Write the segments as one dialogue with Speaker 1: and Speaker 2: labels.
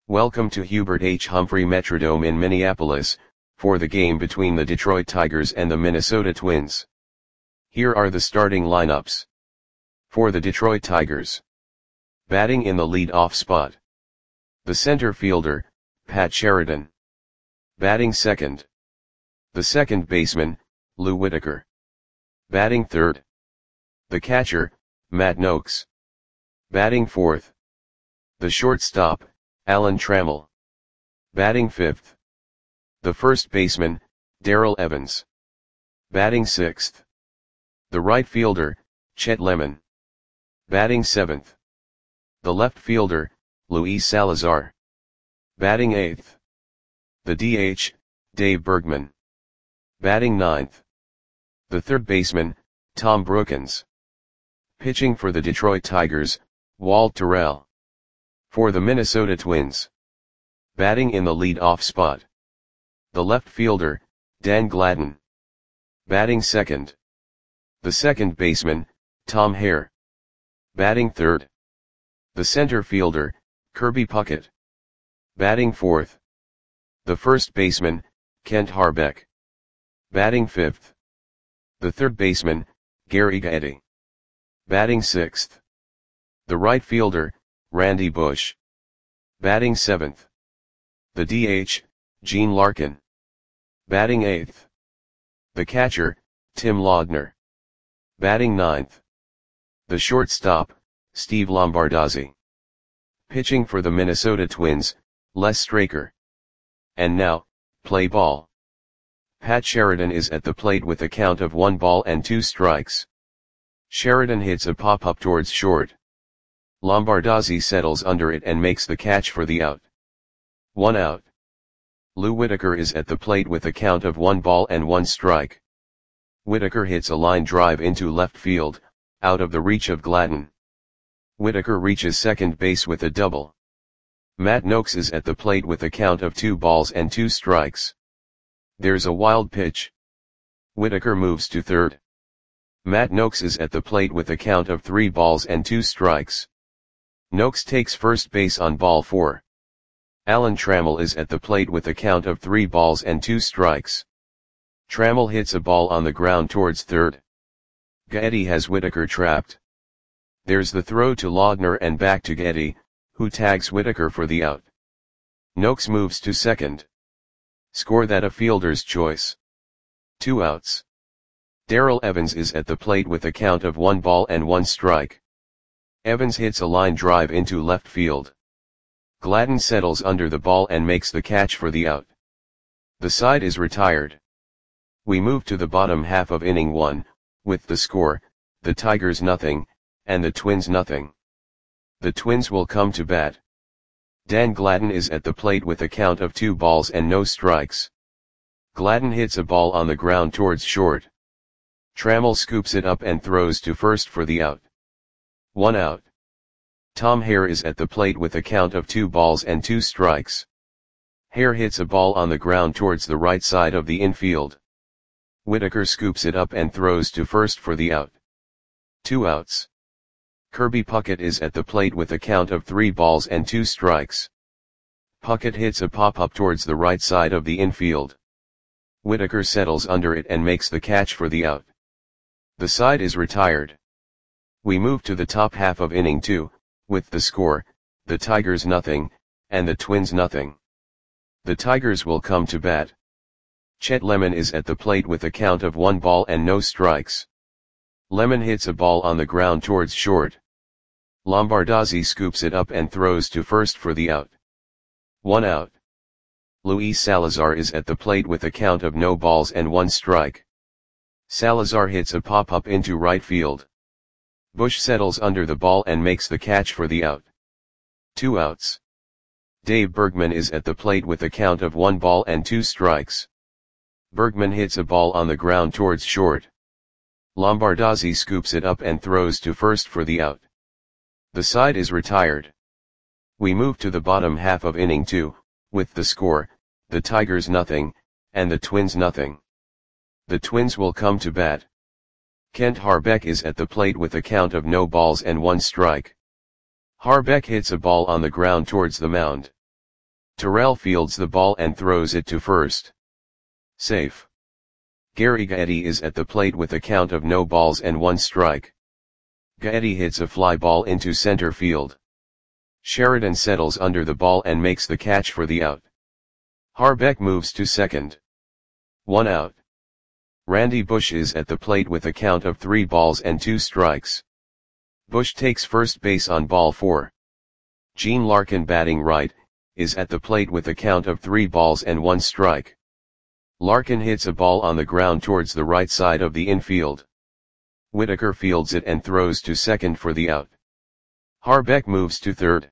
Speaker 1: Welcome to Hubert H. Humphrey Metrodome in Minneapolis, for the game between the Detroit Tigers and the Minnesota Twins. Here are the starting lineups. For the Detroit Tigers. Batting in the lead-off spot. The center fielder, Pat Sheridan. Batting second. The second baseman, Lou Whitaker. Batting third. The catcher, Matt Nokes. Batting fourth. The shortstop, Alan Trammell. Batting fifth. The first baseman, Darrell Evans. Batting sixth. The right fielder, Chet Lemon. Batting seventh. The left fielder, Luis Salazar. Batting eighth. The DH, Dave Bergman. Batting ninth. The third baseman, Tom Brookens. Pitching for the Detroit Tigers, Walt Terrell. For the Minnesota Twins. Batting in the lead-off spot. The left fielder, Dan Gladden. Batting second. The second baseman, Tom Hare. Batting third. The center fielder, Kirby Puckett. Batting fourth. The first baseman, Kent Harbeck. Batting fifth. The third baseman, Gary Gaetti. Batting sixth. The right fielder, Randy Bush. Batting seventh. The DH, Gene Larkin. Batting eighth. The catcher, Tim Laudner. Batting ninth. The shortstop, Steve Lombardozzi. Pitching for the Minnesota Twins, Les Straker. And now, play ball. Pat Sheridan is at the plate with a count of 1 ball and 2 strikes. Sheridan hits a pop-up towards short. Lombardozzi settles under it and makes the catch for the out. 1 out. Lou Whitaker is at the plate with a count of 1 ball and 1 strike. Whitaker hits a line drive into left field, out of the reach of Gladden. Whitaker reaches second base with a double. Matt Nokes is at the plate with a count of 2 balls and 2 strikes. There's a wild pitch. Whitaker moves to third. Matt Nokes is at the plate with a count of 3 balls and 2 strikes. Nokes takes first base on ball 4. Alan Trammell is at the plate with a count of 3 balls and 2 strikes. Trammell hits a ball on the ground towards third. Gaetti has Whitaker trapped. There's the throw to Laudner and back to Gaetti, who tags Whitaker for the out. Nokes moves to second. Score that a fielder's choice. 2 outs. Darrell Evans is at the plate with a count of 1 ball and 1 strike. Evans hits a line drive into left field. Gladden settles under the ball and makes the catch for the out. The side is retired. We move to the bottom half of inning 1, with the score, the Tigers nothing, and the Twins nothing. The Twins will come to bat. Dan Gladden is at the plate with a count of 2 balls and no strikes. Gladden hits a ball on the ground towards short. Trammell scoops it up and throws to first for the out. 1 out. Tom Hare is at the plate with a count of 2 balls and 2 strikes. Hare hits a ball on the ground towards the right side of the infield. Whitaker scoops it up and throws to first for the out. 2 outs. Kirby Puckett is at the plate with a count of 3 balls and 2 strikes. Puckett hits a pop-up towards the right side of the infield. Whitaker settles under it and makes the catch for the out. The side is retired. We move to the top half of inning 2, with the score, the Tigers nothing, and the Twins nothing. The Tigers will come to bat. Chet Lemon is at the plate with a count of 1 ball and no strikes. Lemon hits a ball on the ground towards short. Lombardozzi scoops it up and throws to first for the out. 1 out. Luis Salazar is at the plate with a count of no balls and 1 strike. Salazar hits a pop-up into right field. Bush settles under the ball and makes the catch for the out. 2 outs. Dave Bergman is at the plate with a count of 1 ball and 2 strikes. Bergman hits a ball on the ground towards short. Lombardozzi scoops it up and throws to first for the out. The side is retired. We move to the bottom half of inning 2, with the score, the Tigers nothing, and the Twins nothing. The Twins will come to bat. Kent Harbeck is at the plate with a count of no balls and 1 strike. Harbeck hits a ball on the ground towards the mound. Terrell fields the ball and throws it to first. Safe. Gary Gaetti is at the plate with a count of no balls and 1 strike. Gaetti hits a fly ball into center field. Sheridan settles under the ball and makes the catch for the out. Harbeck moves to second. 1 out. Randy Bush is at the plate with a count of 3 balls and 2 strikes. Bush takes first base on ball 4. Gene Larkin, batting right, is at the plate with a count of 3 balls and 1 strike. Larkin hits a ball on the ground towards the right side of the infield. Whitaker fields it and throws to second for the out. Harbeck moves to third.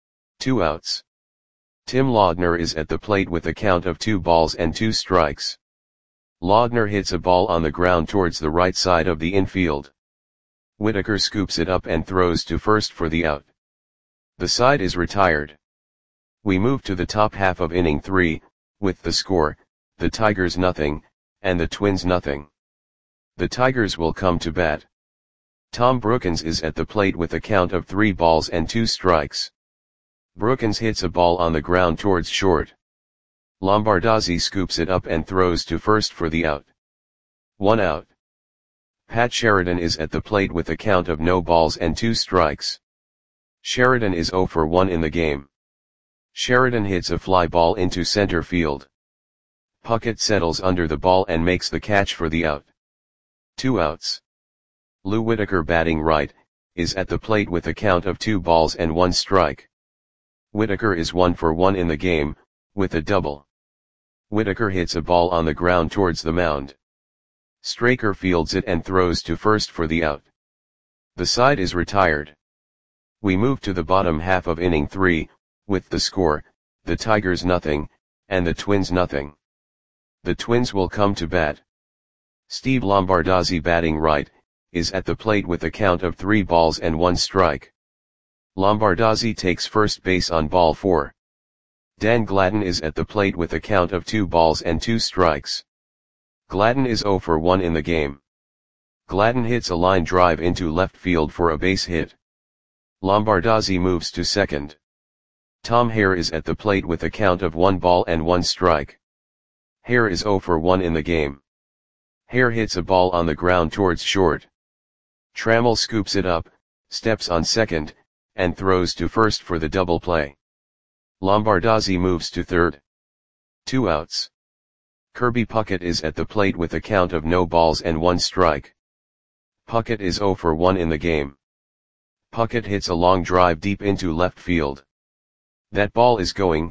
Speaker 1: 2 outs. Tim Laudner is at the plate with a count of 2 balls and 2 strikes. Laudner hits a ball on the ground towards the right side of the infield. Whitaker scoops it up and throws to first for the out. The side is retired. We move to the top half of inning 3, with the score, the Tigers nothing, and the Twins nothing. The Tigers will come to bat. Tom Brookins is at the plate with a count of 3 balls and 2 strikes. Brookins hits a ball on the ground towards short. Lombardozzi scoops it up and throws to first for the out. 1 out. Pat Sheridan is at the plate with a count of no balls and 2 strikes. Sheridan is 0 for 1 in the game. Sheridan hits a fly ball into center field. Puckett settles under the ball and makes the catch for the out. 2 outs. Lou Whitaker, batting right, is at the plate with a count of 2 balls and 1 strike. Whitaker is 1 for 1 in the game, with a double. Whitaker hits a ball on the ground towards the mound. Straker fields it and throws to first for the out. The side is retired. We move to the bottom half of inning 3, with the score, the Tigers nothing, and the Twins nothing. The Twins will come to bat. Steve Lombardozzi, batting right, is at the plate with a count of 3 balls and 1 strike. Lombardozzi takes first base on ball 4. Dan Gladden is at the plate with a count of 2 balls and 2 strikes. Gladden is 0 for 1 in the game. Gladden hits a line drive into left field for a base hit. Lombardozzi moves to second. Tom Hare is at the plate with a count of 1 ball and 1 strike. Hare is 0 for 1 in the game. Hare hits a ball on the ground towards short. Trammell scoops it up, steps on second, and throws to first for the double play. Lombardozzi moves to third. 2 outs. Kirby Puckett is at the plate with a count of no balls and 1 strike. Puckett is 0 for 1 in the game. Puckett hits a long drive deep into left field. That ball is gone.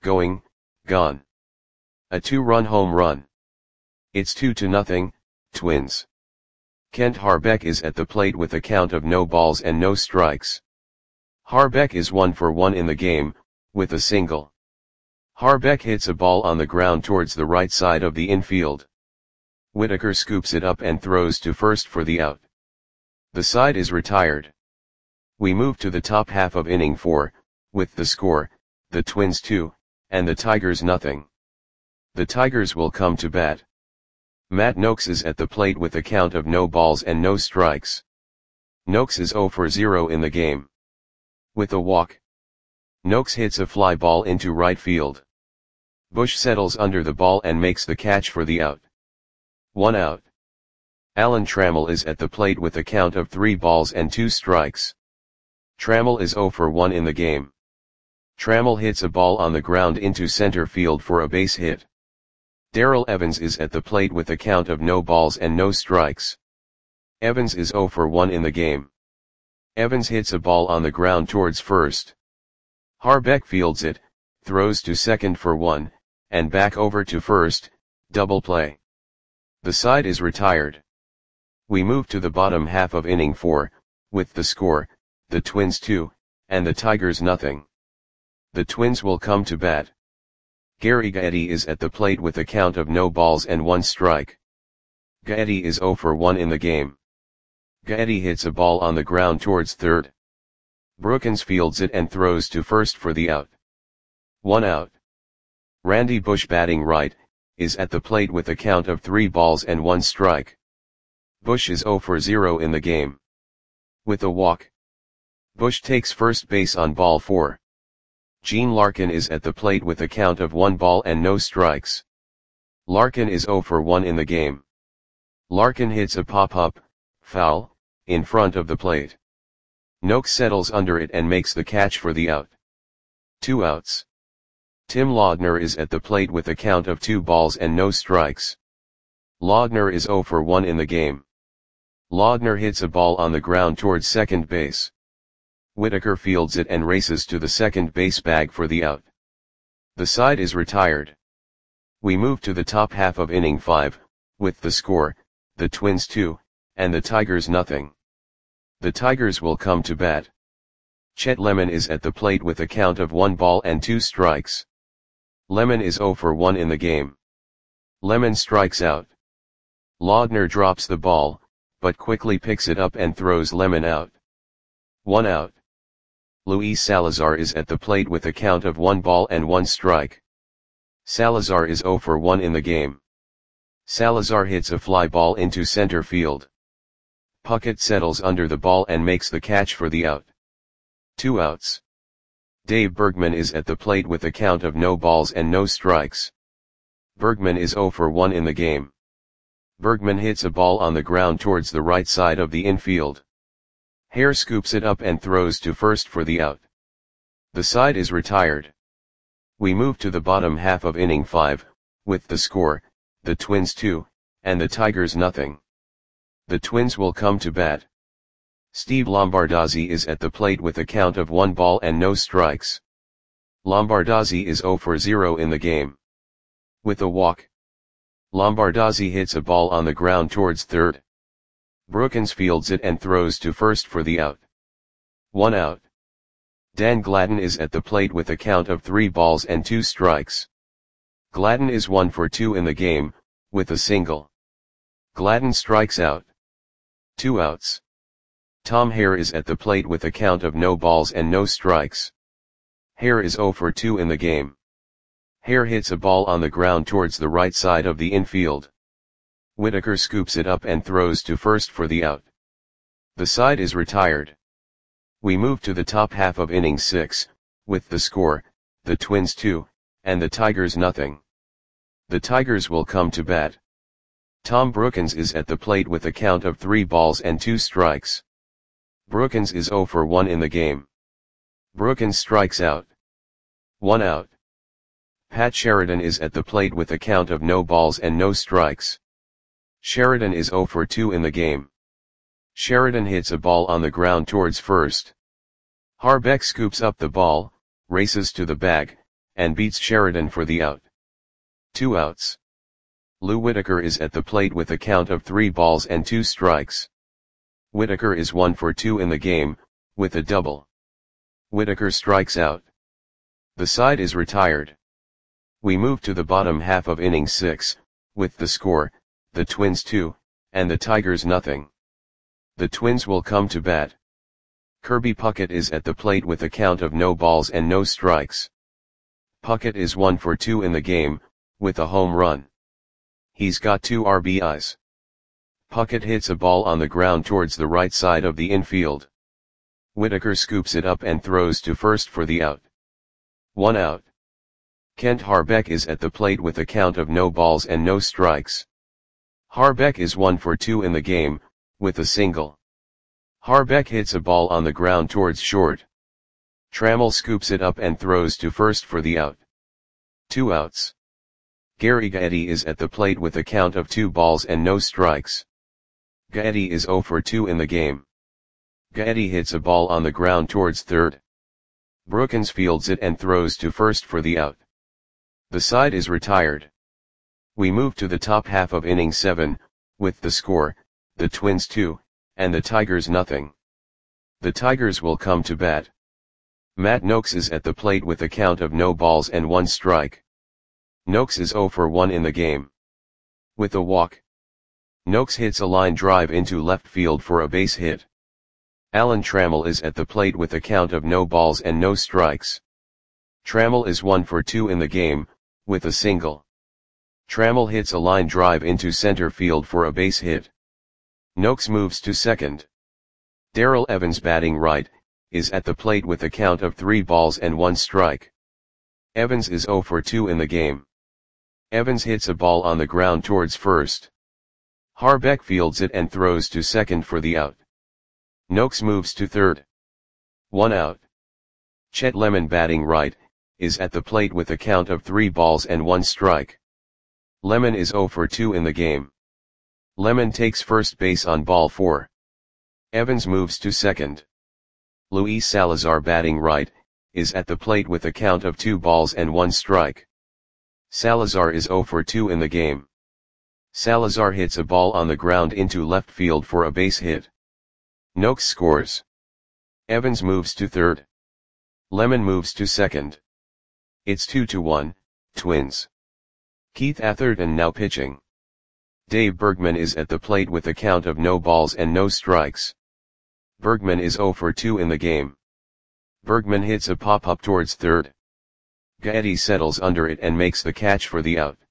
Speaker 1: A 2-run home run. It's 2-0, Twins. Kent Harbeck is at the plate with a count of no balls and no strikes. Harbeck is 1 for 1 in the game, with a single. Harbeck hits a ball on the ground towards the right side of the infield. Whitaker scoops it up and throws to first for the out. The side is retired. We move to the top half of inning 4, with the score, the Twins 2, and the Tigers nothing. The Tigers will come to bat. Matt Noakes is at the plate with a count of no balls and no strikes. Noakes is 0 for 0 in the game. With a walk. Noakes hits a fly ball into right field. Bush settles under the ball and makes the catch for the out. 1 out. Alan Trammell is at the plate with a count of 3 balls and 2 strikes. Trammell is 0 for 1 in the game. Trammell hits a ball on the ground into center field for a base hit. Darrell Evans is at the plate with a count of no balls and no strikes. Evans is 0 for 1 in the game. Evans hits a ball on the ground towards first. Harbeck fields it, throws to second for 1, and back over to first, double play. The side is retired. We move to the bottom half of inning 4, with the score, the Twins 2, and the Tigers nothing. The Twins will come to bat. Gary Gaetti is at the plate with a count of no balls and 1 strike. Gaetti is 0 for 1 in the game. Gaetti hits a ball on the ground towards third. Brookins fields it and throws to first for the out. 1 out. Randy Bush, batting right, is at the plate with a count of 3 balls and 1 strike. Bush is 0 for 0 in the game. With a walk. Bush takes first base on ball 4. Gene Larkin is at the plate with a count of 1 ball and no strikes. Larkin is 0 for 1 in the game. Larkin hits a pop-up, foul, in front of the plate. Noakes settles under it and makes the catch for the out. 2 outs. Tim Laudner is at the plate with a count of 2 balls and no strikes. Laudner is 0 for 1 in the game. Laudner hits a ball on the ground towards second base. Whitaker fields it and races to the second base bag for the out. The side is retired. We move to the top half of inning 5, with the score, the Twins 2, and the Tigers nothing. The Tigers will come to bat. Chet Lemon is at the plate with a count of 1 ball and 2 strikes. Lemon is 0 for 1 in the game. Lemon strikes out. Laudner drops the ball, but quickly picks it up and throws Lemon out. 1 out. Luis Salazar is at the plate with a count of 1 ball and 1 strike. Salazar is 0 for 1 in the game. Salazar hits a fly ball into center field. Puckett settles under the ball and makes the catch for the out. 2 outs. Dave Bergman is at the plate with a count of no balls and no strikes. Bergman is 0 for 1 in the game. Bergman hits a ball on the ground towards the right side of the infield. Hare scoops it up and throws to first for the out. The side is retired. We move to the bottom half of inning 5, with the score, the Twins 2, and the Tigers nothing. The Twins will come to bat. Steve Lombardozzi is at the plate with a count of 1 ball and no strikes. Lombardozzi is 0 for 0 in the game. With a walk. Lombardozzi hits a ball on the ground towards third. Brookins fields it and throws to first for the out. 1 out. Dan Gladden is at the plate with a count of 3 balls and 2 strikes. Gladden is 1 for 2 in the game, with a single. Gladden strikes out. 2 outs. Tom Hare is at the plate with a count of no balls and no strikes. Hare is 0 for 2 in the game. Hare hits a ball on the ground towards the right side of the infield. Whitaker scoops it up and throws to first for the out. The side is retired. We move to the top half of inning 6, with the score, the Twins 2, and the Tigers nothing. The Tigers will come to bat. Tom Brookins is at the plate with a count of 3 balls and 2 strikes. Brookins is 0 for 1 in the game. Brookins strikes out. 1 out. Pat Sheridan is at the plate with a count of no balls and no strikes. Sheridan is 0 for 2 in the game. Sheridan hits a ball on the ground towards first. Harbeck scoops up the ball, races to the bag, and beats Sheridan for the out. 2 outs. Lou Whitaker is at the plate with a count of 3 balls and 2 strikes. Whitaker is 1 for 2 in the game, with a double. Whitaker strikes out. The side is retired. We move to the bottom half of inning 6, with the score, the Twins 2, and the Tigers nothing. The Twins will come to bat. Kirby Puckett is at the plate with a count of no balls and no strikes. Puckett is 1 for 2 in the game, with a home run. He's got 2 RBIs. Puckett hits a ball on the ground towards the right side of the infield. Whitaker scoops it up and throws to first for the out. 1 out. Kent Harbeck is at the plate with a count of no balls and no strikes. Harbeck is 1 for 2 in the game, with a single. Harbeck hits a ball on the ground towards short. Trammell scoops it up and throws to first for the out. 2 outs. Gary Gaetti is at the plate with a count of 2 balls and no strikes. Gaetti is 0 for 2 in the game. Gaetti hits a ball on the ground towards third. Brookins fields it and throws to first for the out. The side is retired. We move to the top half of inning 7, with the score, the Twins 2, and the Tigers nothing. The Tigers will come to bat. Matt Noakes is at the plate with a count of no balls and 1 strike. Noakes is 0 for 1 in the game. With a walk. Noakes hits a line drive into left field for a base hit. Alan Trammell is at the plate with a count of no balls and no strikes. Trammell is 1 for 2 in the game, with a single. Trammell hits a line drive into center field for a base hit. Noakes moves to second. Darrell Evans batting right, is at the plate with a count of 3 balls and 1 strike. Evans is 0 for 2 in the game. Evans hits a ball on the ground towards first. Harbeck fields it and throws to second for the out. Noakes moves to third. 1 out. Chet Lemon, batting right, is at the plate with a count of 3 balls and 1 strike. Lemon is 0 for 2 in the game. Lemon takes first base on ball 4. Evans moves to second. Luis Salazar, batting right, is at the plate with a count of 2 balls and 1 strike. Salazar is 0 for 2 in the game. Salazar hits a ball on the ground into left field for a base hit. Noakes scores. Evans moves to third. Lemon moves to second. It's 2-1, Twins. Keith Atherton now pitching. Dave Bergman is at the plate with a count of no balls and no strikes. Bergman is 0 for 2 in the game. Bergman hits a pop-up towards third. Gaetti settles under it and makes the catch for the out.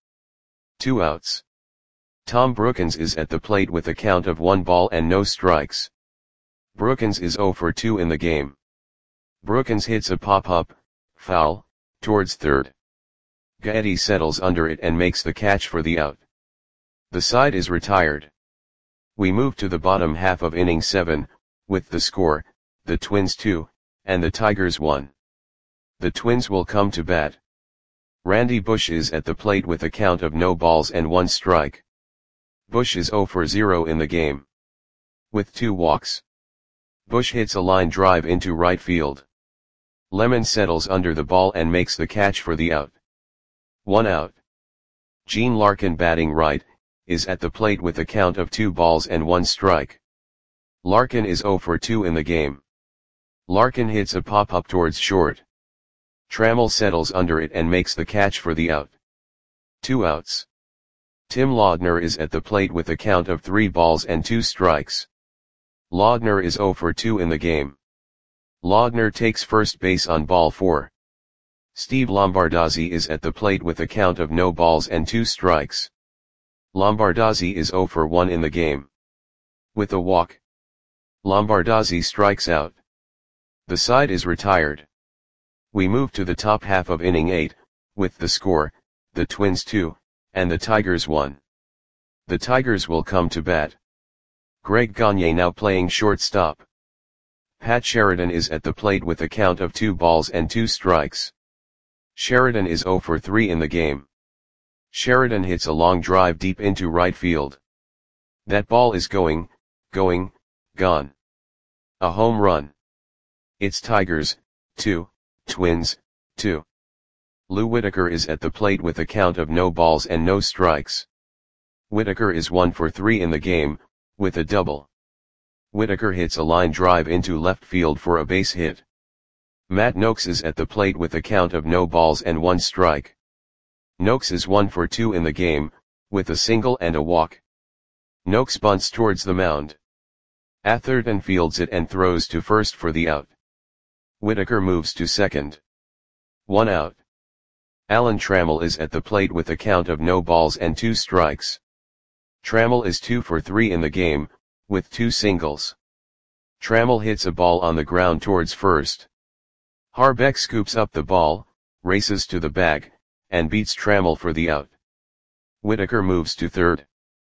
Speaker 1: 2 outs. Tom Brookins is at the plate with a count of 1 ball and no strikes. Brookins is 0 for 2 in the game. Brookins hits a pop-up, foul, towards third. Gaetti settles under it and makes the catch for the out. The side is retired. We move to the bottom half of inning 7, with the score, the Twins 2, and the Tigers 1. The Twins will come to bat. Randy Bush is at the plate with a count of no balls and 1 strike. Bush is 0 for 0 in the game. With 2 walks. Bush hits a line drive into right field. Lemon settles under the ball and makes the catch for the out. 1 out. Gene Larkin, batting right, is at the plate with a count of 2 balls and 1 strike. Larkin is 0 for 2 in the game. Larkin hits a pop-up towards short. Trammell settles under it and makes the catch for the out. 2 outs. Tim Laudner is at the plate with a count of 3 balls and 2 strikes. Laudner is 0 for 2 in the game. Laudner takes first base on ball 4. Steve Lombardozzi is at the plate with a count of no balls and 2 strikes. Lombardozzi is 0 for 1 in the game. With a walk. Lombardozzi strikes out. The side is retired. We move to the top half of inning 8, with the score, the Twins 2, and the Tigers 1. The Tigers will come to bat. Greg Gagne now playing shortstop. Pat Sheridan is at the plate with a count of 2 balls and 2 strikes. Sheridan is 0 for 3 in the game. Sheridan hits a long drive deep into right field. That ball is gone. A home run. It's Tigers, 2, Twins, 2. Lou Whitaker is at the plate with a count of no balls and no strikes. Whitaker is 1 for 3 in the game, with a double. Whitaker hits a line drive into left field for a base hit. Matt Noakes is at the plate with a count of no balls and 1 strike. Noakes is 1 for 2 in the game, with a single and a walk. Noakes bunts towards the mound. Atherton fields it and throws to first for the out. Whitaker moves to second. 1 out. Alan Trammell is at the plate with a count of no balls and 2 strikes. Trammell is 2 for 3 in the game, with 2 singles. Trammell hits a ball on the ground towards first. Harbeck scoops up the ball, races to the bag, and beats Trammell for the out. Whitaker moves to third.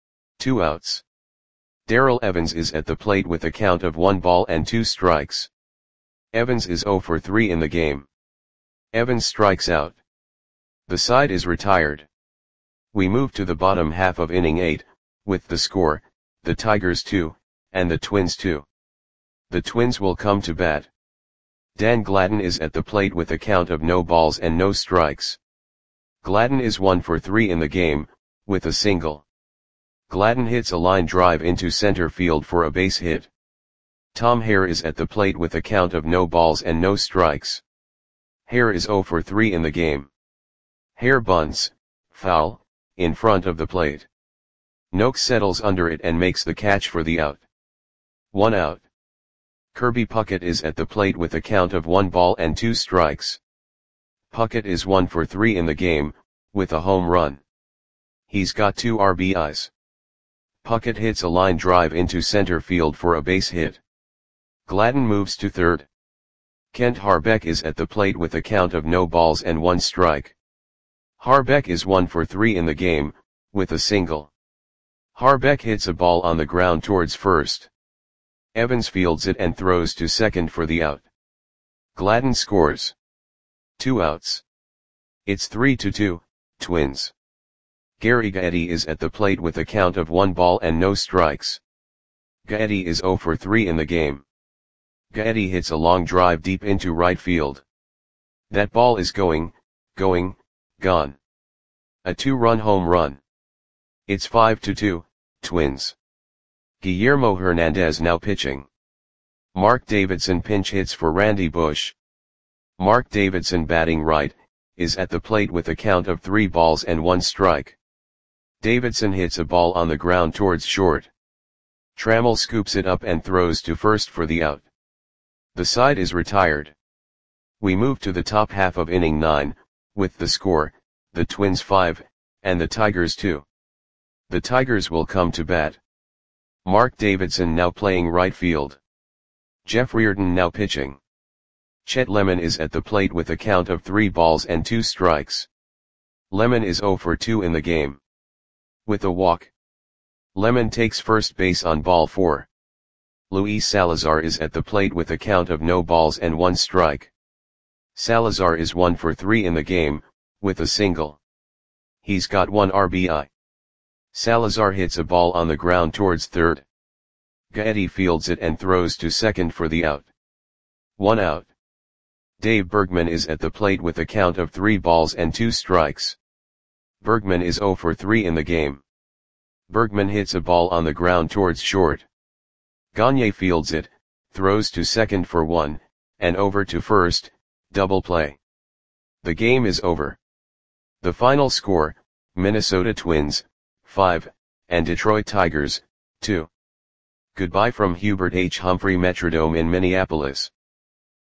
Speaker 1: 2 outs. Darrell Evans is at the plate with a count of 1 ball and 2 strikes. Evans is 0 for 3 in the game. Evans strikes out. The side is retired. We move to the bottom half of inning 8, with the score, the Tigers 2, and the Twins 2. The Twins will come to bat. Dan Gladden is at the plate with a count of no balls and no strikes. Gladden is 1 for 3 in the game, with a single. Gladden hits a line drive into center field for a base hit. Tom Hare is at the plate with a count of no balls and no strikes. Hare is 0 for 3 in the game. Hare bunts, foul, in front of the plate. Noakes settles under it and makes the catch for the out. 1 out. Kirby Puckett is at the plate with a count of 1 ball and 2 strikes. Puckett is 1 for 3 in the game, with a home run. He's got 2 RBIs. Puckett hits a line drive into center field for a base hit. Gladden moves to third. Kent Harbeck is at the plate with a count of no balls and 1 strike. Harbeck is 1 for 3 in the game, with a single. Harbeck hits a ball on the ground towards first. Evans fields it and throws to second for the out. Gladden scores. 2 outs. It's 3-2, Twins. Gary Gaetti is at the plate with a count of 1 ball and no strikes. Gaetti is 0 for 3 in the game. Gaetti hits a long drive deep into right field. That ball is gone. A 2-run home run. It's 5-2, Twins. Guillermo Hernandez now pitching. Mark Davidson pinch hits for Randy Bush. Mark Davidson batting right, is at the plate with a count of 3 balls and 1 strike. Davidson hits a ball on the ground towards short. Trammell scoops it up and throws to first for the out. The side is retired. We move to the top half of inning 9, with the score, the Twins 5, and the Tigers 2. The Tigers will come to bat. Mark Davidson now playing right field. Jeff Reardon now pitching. Chet Lemon is at the plate with a count of 3 balls and 2 strikes. Lemon is 0 for 2 in the game. With a walk. Lemon takes first base on ball 4. Luis Salazar is at the plate with a count of no balls and 1 strike. Salazar is 1 for 3 in the game, with a single. He's got 1 RBI. Salazar hits a ball on the ground towards third. Gaetti fields it and throws to second for the out. 1 out. Dave Bergman is at the plate with a count of 3 balls and 2 strikes. Bergman is 0 for 3 in the game. Bergman hits a ball on the ground towards short. Gagne fields it, throws to second for 1, and over to first, double play. The game is over. The final score, Minnesota Twins, 5, and Detroit Tigers, 2. Goodbye from Hubert H. Humphrey Metrodome in Minneapolis.